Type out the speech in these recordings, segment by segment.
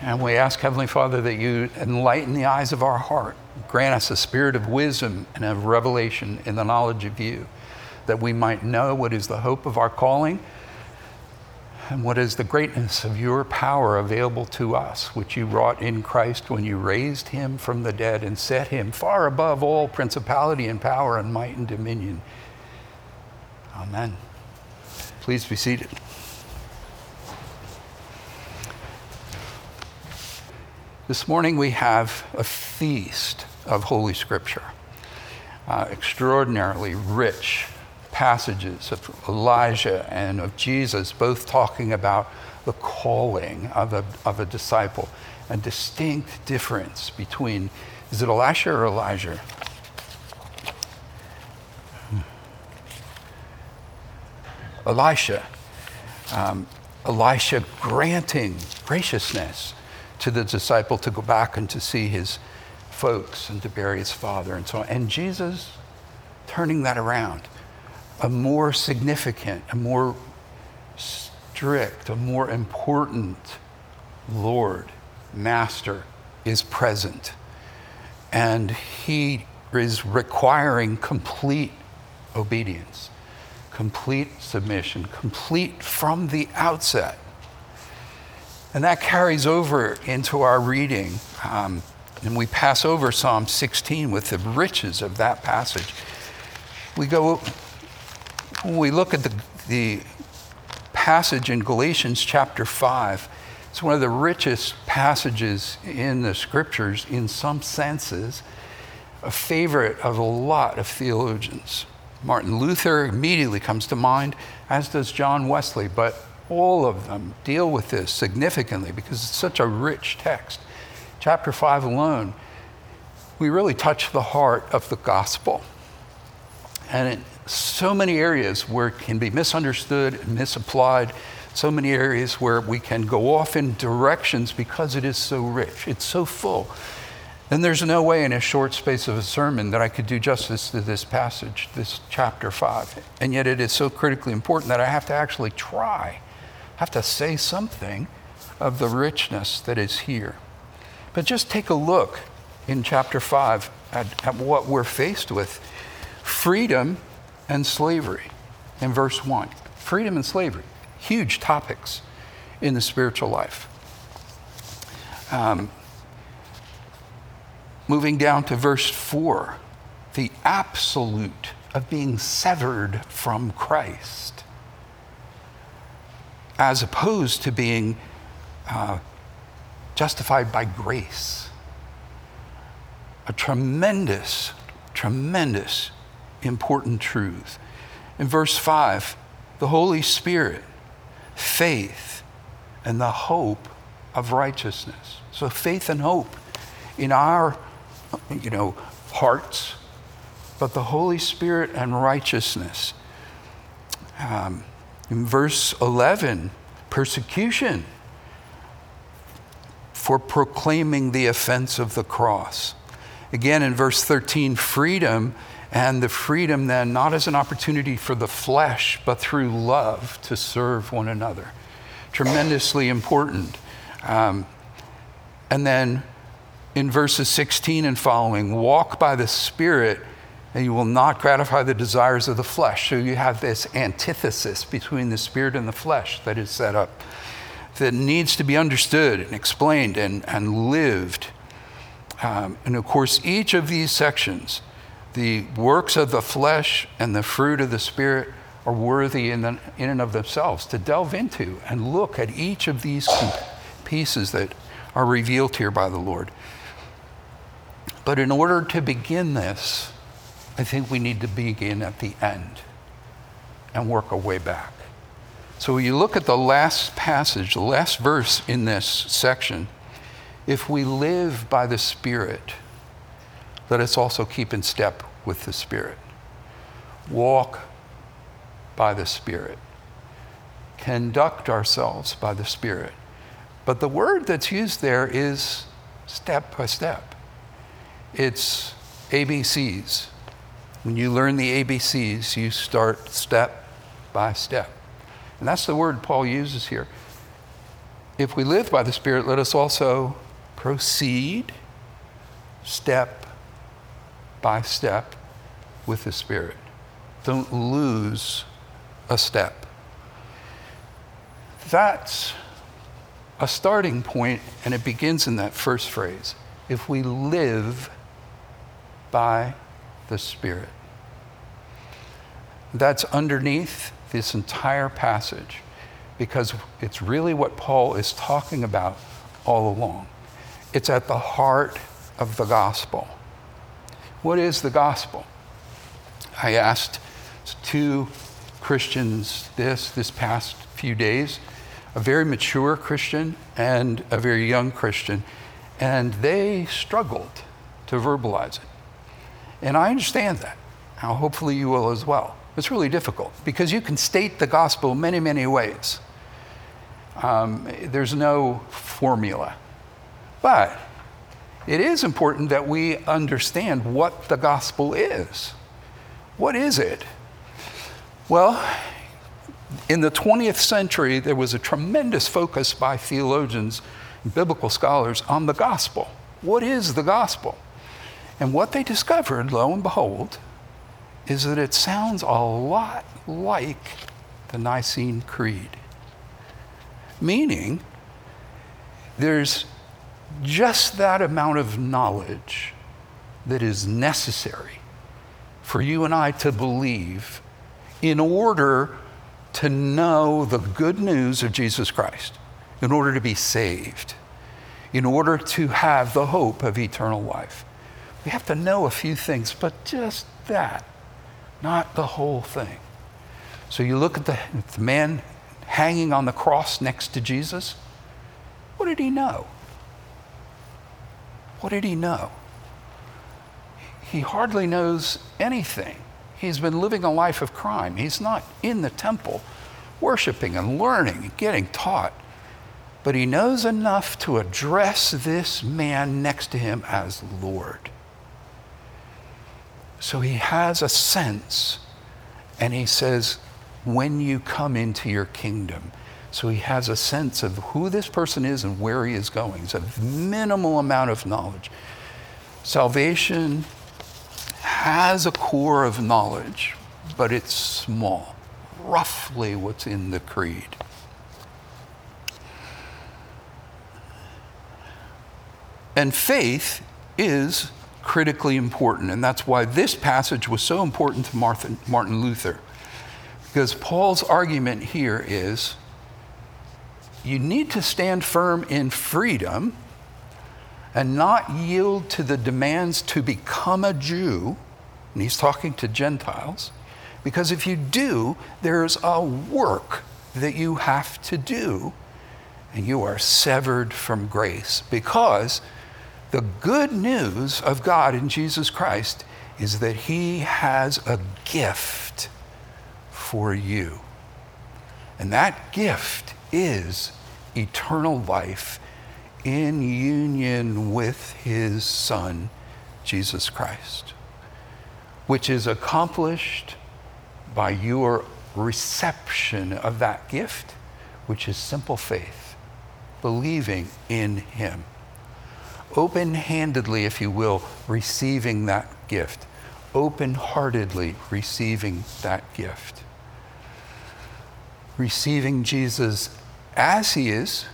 And we ask, Heavenly Father, that you enlighten the eyes of our heart. Grant us a spirit of wisdom and of revelation in the knowledge of you, that we might know what is the hope of our calling and what is the greatness of your power available to us, which you wrought in Christ when you raised him from the dead and set him far above all principality and power and might and dominion. Amen. Please be seated. This morning we have a feast of Holy Scripture, extraordinarily rich passages of Elijah and of Jesus, both talking about the calling of a disciple, a distinct difference between, is it Elisha or Elijah? Elisha granting graciousness to the disciple to go back and to see his folks and to bury his father and so on. And Jesus turning that around, a more significant, a more strict, a more important Lord, Master is present. And he is requiring complete obedience, complete submission, complete from the outset. And that carries over into our reading. And we pass over Psalm 16 with the riches of that passage. When we look at the passage in Galatians chapter 5, it's one of the richest passages in the scriptures in some senses, a favorite of a lot of theologians. Martin Luther immediately comes to mind, as does John Wesley, but all of them deal with this significantly because it's such a rich text. Chapter 5 alone, we really touch the heart of the gospel. And in so many areas where it can be misunderstood and misapplied, so many areas where we can go off in directions because it is so rich, it's so full. And there's no way in a short space of a sermon that I could do justice to this passage, this chapter 5. And yet it is so critically important that I have to actually try, have to say something of the richness that is here. But just take a look in chapter 5 at what we're faced with. Freedom and slavery in verse 1. Freedom and slavery, huge topics in the spiritual life. Moving down to verse 4, the absolute of being severed from Christ, as opposed to being justified by grace. A tremendous, tremendous important truth. In verse 5, the Holy Spirit, faith, and the hope of righteousness. So faith and hope in our, hearts, but the Holy Spirit and righteousness. In verse 11, persecution for proclaiming the offense of the cross. Again, in verse 13, freedom, and the freedom then not as an opportunity for the flesh, but through love to serve one another. Tremendously important. And then in verses 16 and following, walk by the Spirit, and you will not gratify the desires of the flesh. So you have this antithesis between the Spirit and the flesh that is set up, that needs to be understood and explained and lived. And of course, each of these sections, the works of the flesh and the fruit of the Spirit, are worthy in and of themselves to delve into and look at each of these pieces that are revealed here by the Lord. But in order to begin this, I think we need to begin at the end and work our way back. So when you look at the last passage, the last verse in this section, if we live by the Spirit, let us also keep in step with the Spirit. Walk by the Spirit. Conduct ourselves by the Spirit. But the word that's used there is step by step. It's ABCs. When you learn the ABCs, you start step by step. And that's the word Paul uses here. if we live by the Spirit, let us also proceed step by step with the Spirit. Don't lose a step. That's a starting point, and it begins in that first phrase. If we live by the Spirit. That's underneath this entire passage, because it's really what Paul is talking about all along. It's at the heart of the gospel. What is the gospel? I asked two Christians this past few days, a very mature Christian and a very young Christian, and they struggled to verbalize it. And I understand that. Now, hopefully you will as well. It's really difficult because you can state the gospel many, many ways. There's no formula. But it is important that we understand what the gospel is. What is it? Well, in the 20th century, there was a tremendous focus by theologians and biblical scholars on the gospel. What is the gospel? And what they discovered, lo and behold, is that it sounds a lot like the Nicene Creed. Meaning, there's just that amount of knowledge that is necessary for you and I to believe in order to know the good news of Jesus Christ, in order to be saved, in order to have the hope of eternal life. We have to know a few things, but just that, not the whole thing. So you look at the man hanging on the cross next to Jesus. What did he know? What did he know? He hardly knows anything. He's been living a life of crime. He's not in the temple worshiping and learning and getting taught. But he knows enough to address this man next to him as Lord. So he has a sense, and he says, when you come into your kingdom. So he has a sense of who this person is and where he is going. It's a minimal amount of knowledge. Salvation has a core of knowledge, but it's small, roughly what's in the creed. And faith is critically important, and that's why this passage was so important to Martin Luther. Because Paul's argument here is, you need to stand firm in freedom and not yield to the demands to become a Jew, and he's talking to Gentiles, because if you do, there's a work that you have to do, and you are severed from grace, because the good news of God in Jesus Christ is that he has a gift for you. And that gift is eternal life in union with his Son, Jesus Christ, which is accomplished by your reception of that gift, which is simple faith, believing in him. Open-handedly, if you will, receiving that gift. Open-heartedly receiving that gift. Receiving Jesus as he is,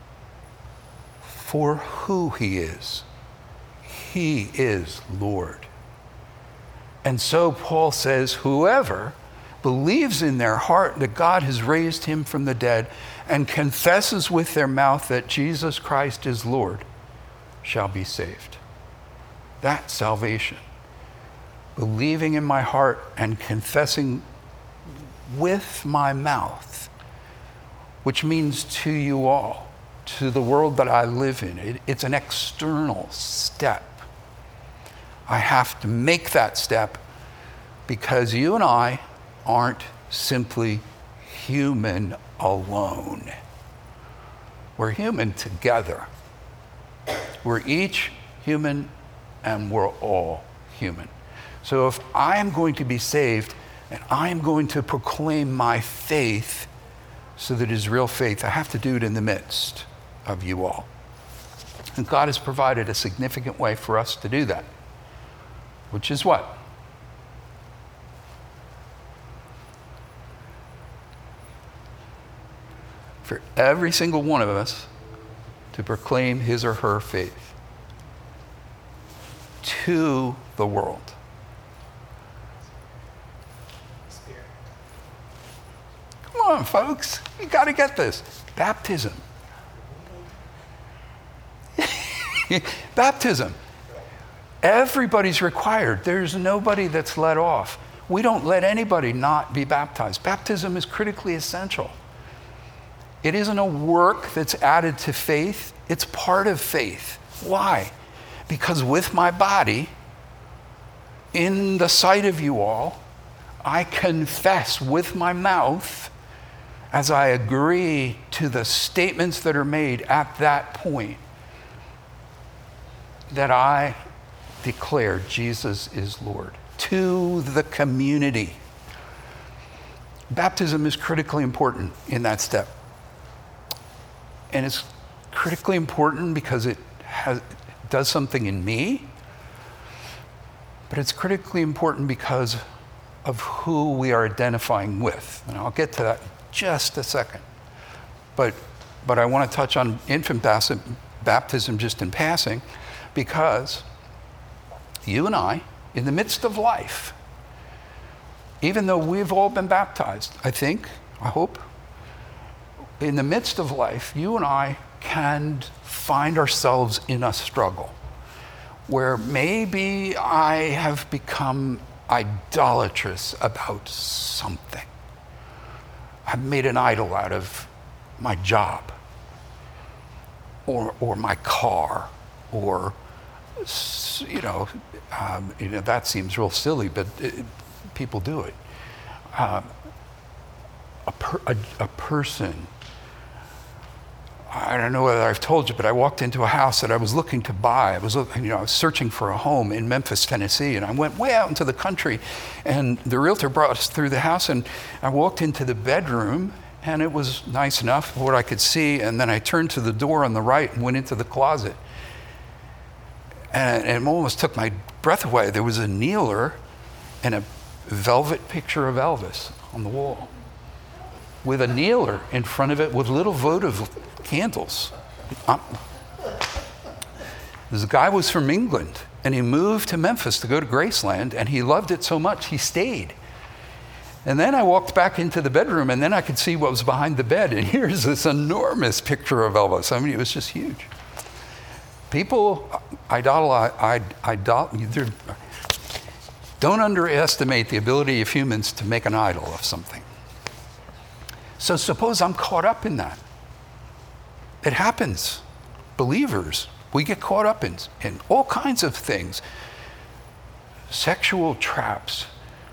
for who he is. He is Lord. And so Paul says, whoever believes in their heart that God has raised him from the dead and confesses with their mouth that Jesus Christ is Lord shall be saved. That's salvation. Believing in my heart and confessing with my mouth, which means to you all, to the world that I live in. It's an external step. I have to make that step because you and I aren't simply human alone. We're human together. We're each human and we're all human. So if I am going to be saved and I am going to proclaim my faith so that it is real faith, I have to do it in the midst of you all. And God has provided a significant way for us to do that, which is what? For every single one of us to proclaim his or her faith to the world. Come on, folks. You got to get this. Baptism. Baptism. Everybody's required. There's nobody that's let off. We don't let anybody not be baptized. Baptism is critically essential. It isn't a work that's added to faith. It's part of faith. Why? Because with my body, in the sight of you all, I confess with my mouth as I agree to the statements that are made at that point that I declare Jesus is Lord to the community. Baptism is critically important in that step. And it's critically important because it does something in me, but it's critically important because of who we are identifying with. And I'll get to that in just a second. But I want to touch on infant baptism just in passing, because you and I, in the midst of life, even though we've all been baptized, I hope, in the midst of life, you and I can find ourselves in a struggle where maybe I have become idolatrous about something. I've made an idol out of my job or my car, or that seems real silly, but people do it. A person. I don't know whether I've told you, but I walked into a house that I was looking to buy. I was searching for a home in Memphis, Tennessee, and I went way out into the country, and the realtor brought us through the house, and I walked into the bedroom, and it was nice enough for what I could see, and then I turned to the door on the right and went into the closet. And it almost took my breath away. There was a kneeler and a velvet picture of Elvis on the wall, with a kneeler in front of it with little votive candles. This guy was from England, and he moved to Memphis to go to Graceland, and he loved it so much he stayed. And then I walked back into the bedroom, and then I could see what was behind the bed, and here's this enormous picture of Elvis. I mean, it was just huge. People don't underestimate the ability of humans to make an idol of something. So suppose I'm caught up in that. It happens. Believers, we get caught up in all kinds of things. Sexual traps,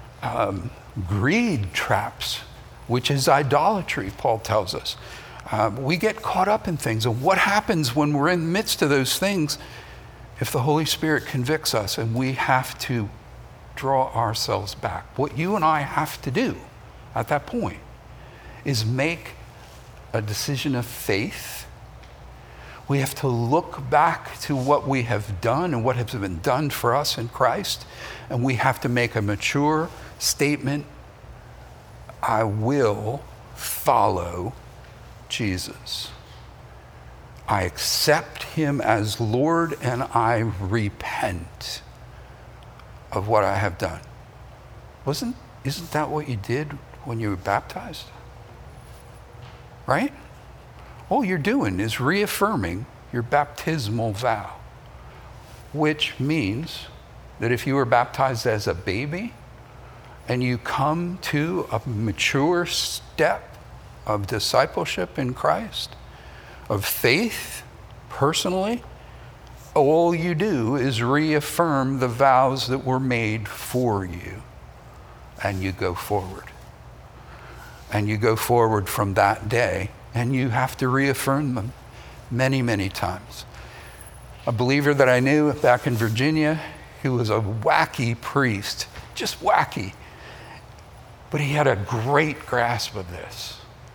greed traps, which is idolatry, Paul tells us. We get caught up in things. And what happens when we're in the midst of those things if the Holy Spirit convicts us and we have to draw ourselves back? What you and I have to do at that point is make a decision of faith. We have to look back to what we have done and what has been done for us in Christ, and we have to make a mature statement: I will follow Jesus. I accept him as Lord, and I repent of what I have done. Isn't that what you did when you were baptized? Right? All you're doing is reaffirming your baptismal vow, which means that if you were baptized as a baby and you come to a mature step of discipleship in Christ, of faith personally, all you do is reaffirm the vows that were made for you, and you go forward. And you go forward from that day, and you have to reaffirm them many, many times. A believer that I knew back in Virginia, who was a wacky priest, just wacky, but he had a great grasp of this.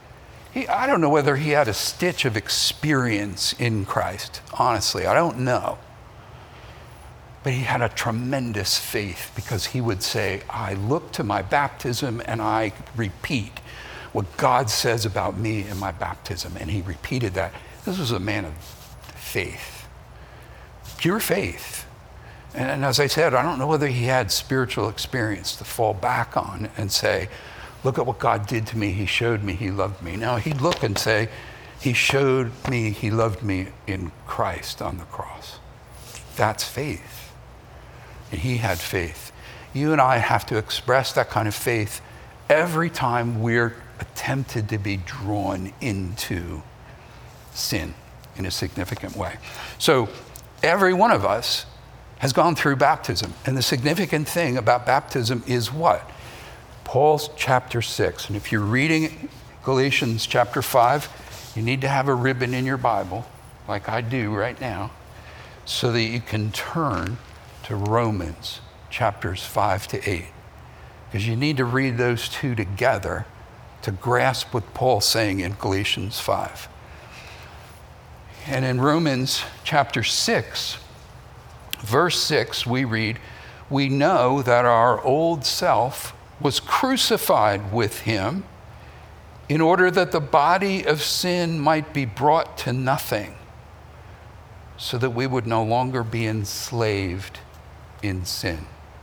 I don't know whether he had a stitch of experience in Christ. Honestly, I don't know. But he had a tremendous faith, because he would say, I look to my baptism and I repeat what God says about me in my baptism. And he repeated that. This was a man of faith, pure faith. And as I said, I don't know whether he had spiritual experience to fall back on and say, look at what God did to me. He showed me he loved me. Now he'd look and say, he showed me he loved me in Christ on the cross. That's faith. And he had faith. You and I have to express that kind of faith every time we're tempted to be drawn into sin in a significant way. So every one of us has gone through baptism. And the significant thing about baptism is what? Paul's chapter 6. And if you're reading Galatians chapter 5, you need to have a ribbon in your Bible, like I do right now, so that you can turn to Romans chapters 5 to 8. Because you need to read those two together to grasp what Paul's saying in Galatians 5. And in Romans chapter 6, verse 6, we read, we know that our old self was crucified with him in order that the body of sin might be brought to nothing, so that we would no longer be enslaved in sin.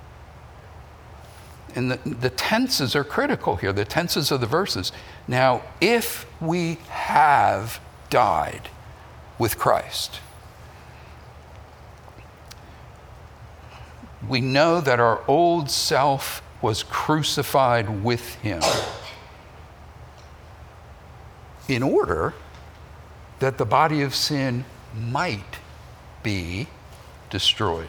And the tenses are critical here, the tenses of the verses. Now, if we have died with Christ, we know that our old self was crucified with him in order that the body of sin might be destroyed,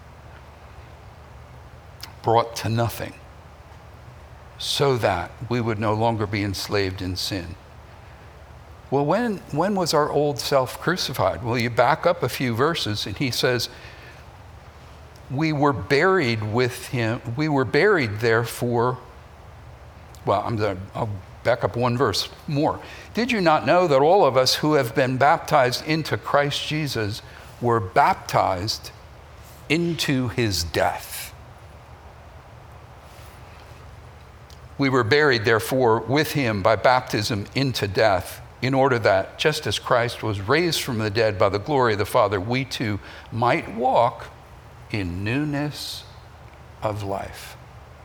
brought to nothing, so that we would no longer be enslaved in sin. Well, when was our old self crucified? Well, you back up a few verses and he says, we were buried with him. We were buried therefore. Well, I'll back up one verse more. Did you not know that all of us who have been baptized into Christ Jesus were baptized into his death? We were buried therefore with him by baptism into death, in order that just as Christ was raised from the dead by the glory of the Father, we too might walk in newness of life.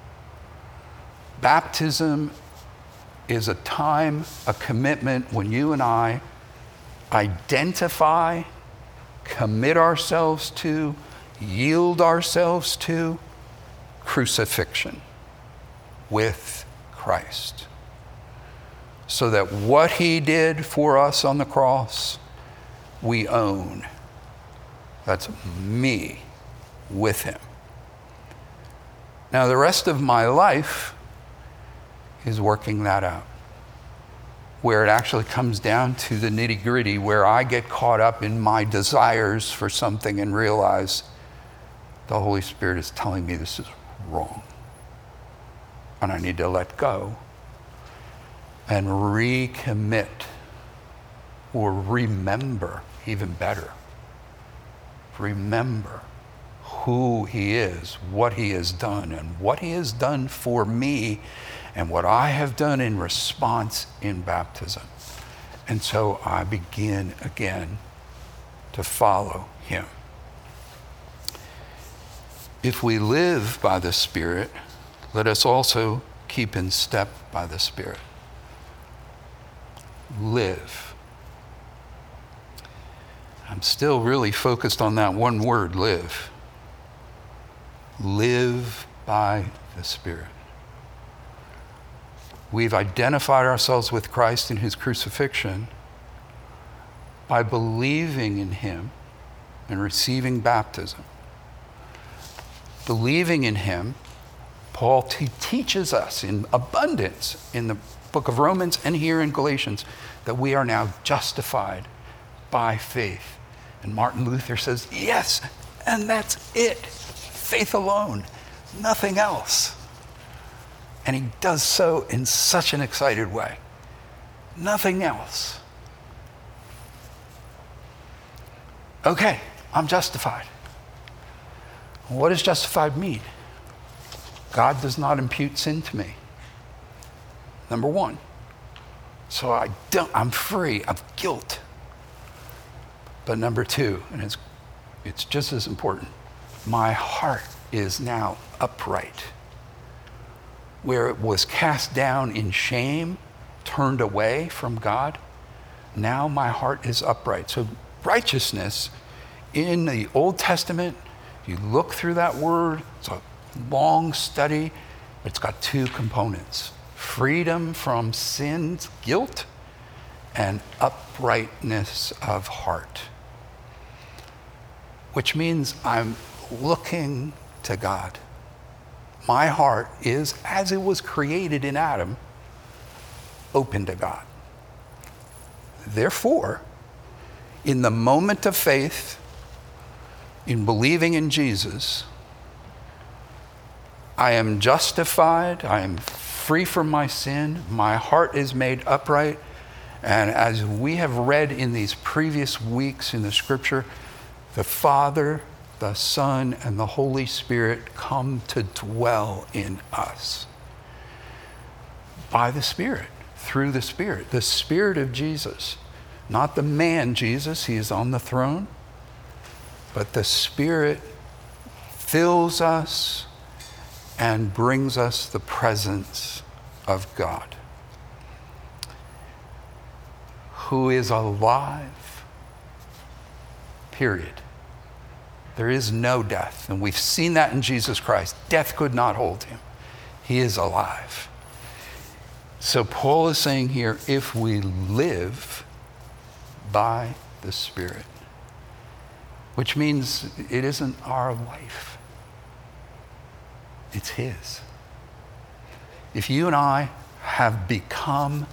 Baptism is a time, a commitment when you and I identify, commit ourselves to, yield ourselves to crucifixion with Christ. So that what he did for us on the cross, we own. That's me with him. Now, the rest of my life is working that out, where it actually comes down to the nitty-gritty, where I get caught up in my desires for something and realize the Holy Spirit is telling me this is wrong. And I need to let go and recommit, or remember, even better. Remember who he is, what he has done, and what he has done for me, and what I have done in response in baptism. And so I begin again to follow him. If we live by the Spirit, let us also keep in step by the Spirit. Live. I'm still really focused on that one word, live. Live by the Spirit. We've identified ourselves with Christ in his crucifixion by believing in him and receiving baptism. Believing in him, Paul teaches us in abundance in the book of Romans and here in Galatians that we are now justified by faith. And Martin Luther says, yes, and that's it. Faith alone, nothing else. And he does so in such an excited way. Nothing else. Okay, I'm justified. What does justified mean? God does not impute sin to me. Number one. So I'm free of guilt. But number two, and it's just as important, my heart is now upright. Where it was cast down in shame, turned away from God, now my heart is upright. So righteousness in the Old Testament, if you look through that word, it's a long study, but it's got two components: freedom from sin's guilt and uprightness of heart. Which means I'm looking to God. My heart is, as it was created in Adam, open to God. Therefore, in the moment of faith, in believing in Jesus, I am justified, I am free from my sin, my heart is made upright, and as we have read in these previous weeks in the scripture, the Father, the Son, and the Holy Spirit come to dwell in us by the Spirit, through the Spirit of Jesus. Not the man Jesus, he is on the throne, but the Spirit fills us and brings us the presence of God, who is alive, period. There is no death, and we've seen that in Jesus Christ. Death could not hold him. He is alive. So Paul is saying here, if we live by the Spirit, which means it isn't our life, it's his. If you and I have become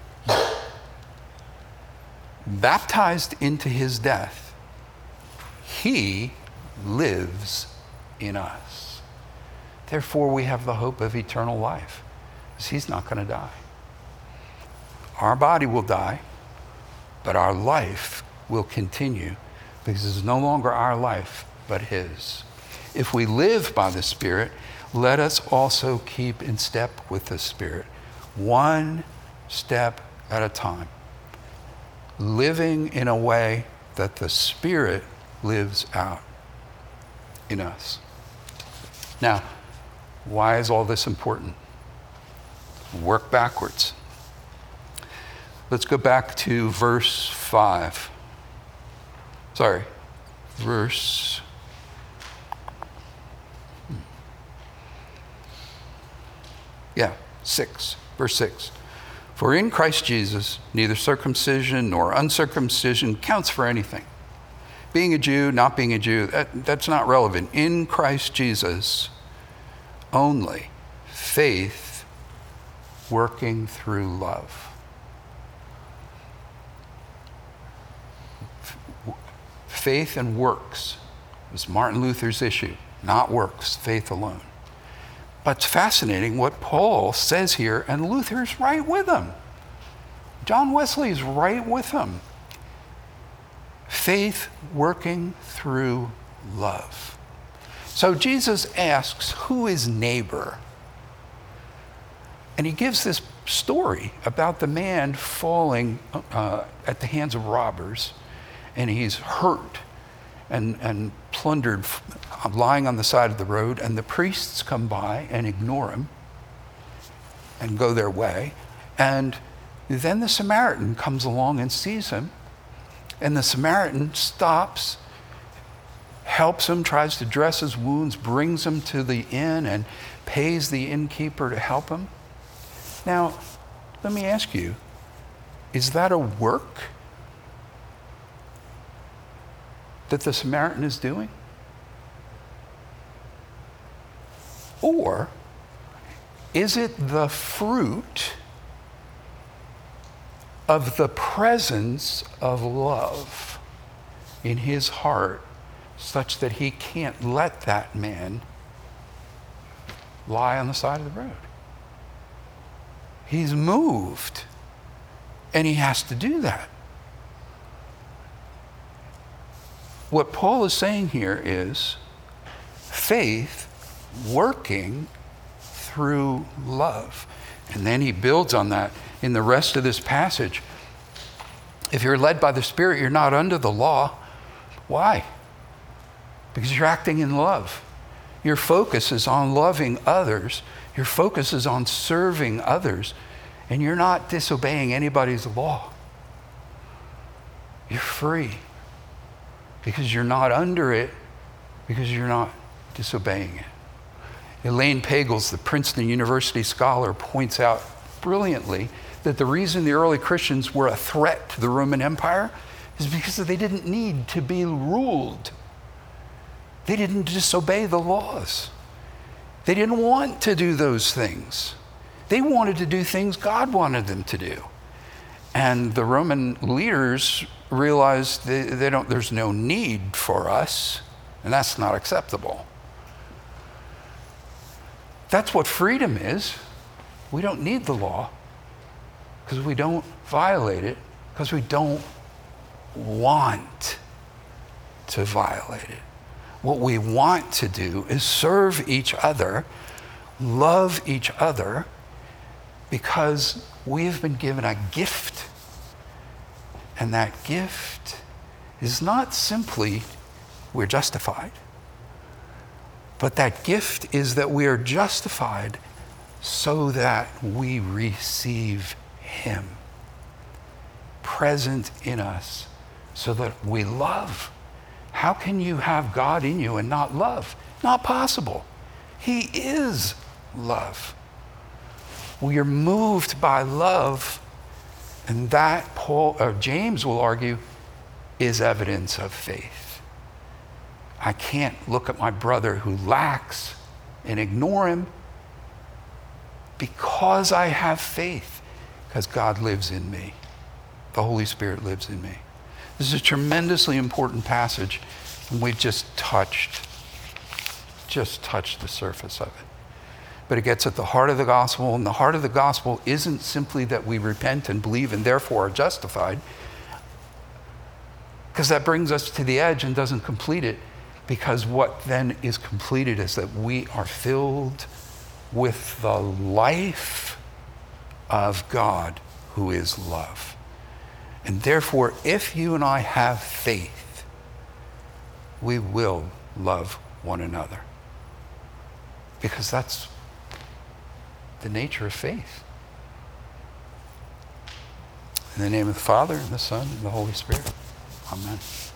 baptized into his death, he lives in us. Therefore, we have the hope of eternal life, because he's not going to die. Our body will die, but our life will continue, because it's no longer our life, but his. If we live by the Spirit, let us also keep in step with the Spirit, one step at a time, living in a way that the Spirit lives out in us. Now, why is all this important? Work backwards. Let's go back to verse 5. Verse 6. Verse 6. For in Christ Jesus, neither circumcision nor uncircumcision counts for anything. Being a Jew, not being a Jew, that's not relevant. In Christ Jesus, only faith working through love. Faith and works was Martin Luther's issue, not works, faith alone. But it's fascinating what Paul says here, and Luther's right with him. John Wesley's right with him. Faith working through love. So Jesus asks, who is neighbor? And he gives this story about the man falling at the hands of robbers, and he's hurt and plundered, lying on the side of the road, and the priests come by and ignore him and go their way. And then the Samaritan comes along and sees him, and the Samaritan stops, helps him, tries to dress his wounds, brings him to the inn, and pays the innkeeper to help him. Now, let me ask you, is that a work that the Samaritan is doing? Or is it the fruit of the presence of love in his heart, such that he can't let that man lie on the side of the road? He's moved And he has to do that. What Paul is saying here is faith working through love. And then he builds on that in the rest of this passage. If you're led by the Spirit, you're not under the law. Why? Because you're acting in love. Your focus is on loving others. Your focus is on serving others. And you're not disobeying anybody's law. You're free. Because you're not under it, because you're not disobeying it. Elaine Pagels, the Princeton University scholar, points out brilliantly that the reason the early Christians were a threat to the Roman Empire is because they didn't need to be ruled. They didn't disobey the laws. They didn't want to do those things. They wanted to do things God wanted them to do. And the Roman leaders realized there's no need for us, and that's not acceptable. That's what freedom is. We don't need the law because we don't violate it, because we don't want to violate it. What we want to do is serve each other, love each other, because we have been given a gift. And that gift is not simply we're justified, but that gift is that we are justified so that we receive him present in us so that we love. How can you have God in you and not love? Not possible. He is love. We are moved by love, and that James will argue is evidence of faith. I can't look at my brother who lacks and ignore him because I have faith, because God lives in me. The Holy Spirit lives in me. This is a tremendously important passage, and we've just touched the surface of it. But it gets at the heart of the gospel, and the heart of the gospel isn't simply that we repent and believe and therefore are justified, because that brings us to the edge and doesn't complete it, because what then is completed is that we are filled with the life of God who is love. And therefore, if you and I have faith, we will love one another, because that's the nature of faith. In the name of the Father, and the Son, and the Holy Spirit. Amen.